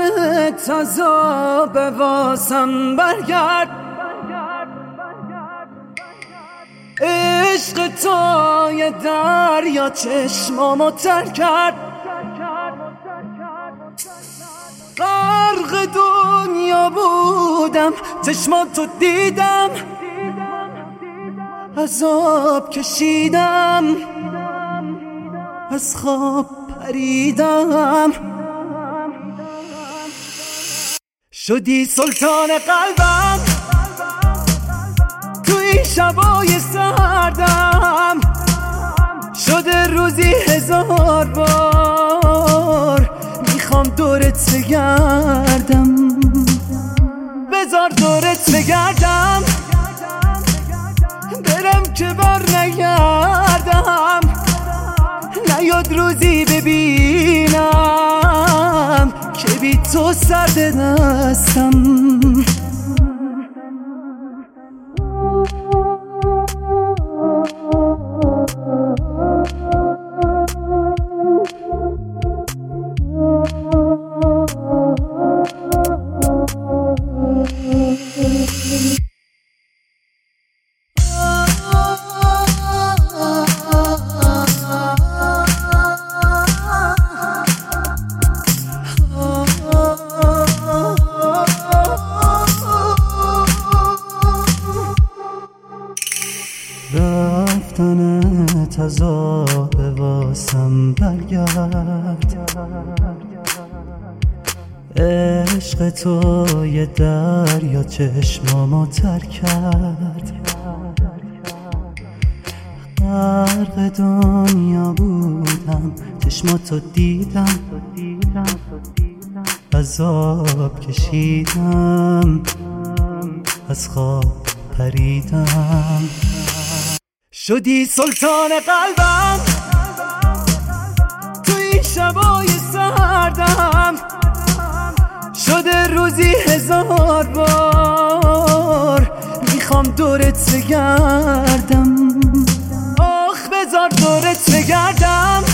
تازه به واسم برگرد، عشق تو یه دریا چشمامو تر کرد، غرق دنیا بودم چشماتو دیدم، عذاب کشیدم از خواب پریدم، شدی سلطان قلبم تو این شبای سردم، شده روزی 1000 بار میخوام دورت بگردم، بذار دورت بگردم، برم که بر نگردم، نیاد روزی ببینم که بی تو سرد دستم. رفتنت عذاب واسم برگرد، عشق تو یه دریا چشمامو تر کرد، غرق دنیا بودم چشماتو دیدم، عذاب کشیدم از خواب پریدم، شدی سلطان قلبم تو این شبای سردم، شده روزی 1000 بار میخوام دورت بگردم، آخ بذار دورت بگردم،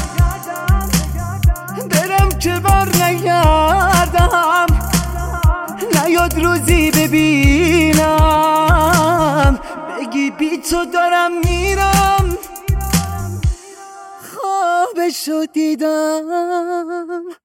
برم که بر نگردم، نیاد روزی ببینم بگی بی تو دارم میرم، خوابشو دیدم.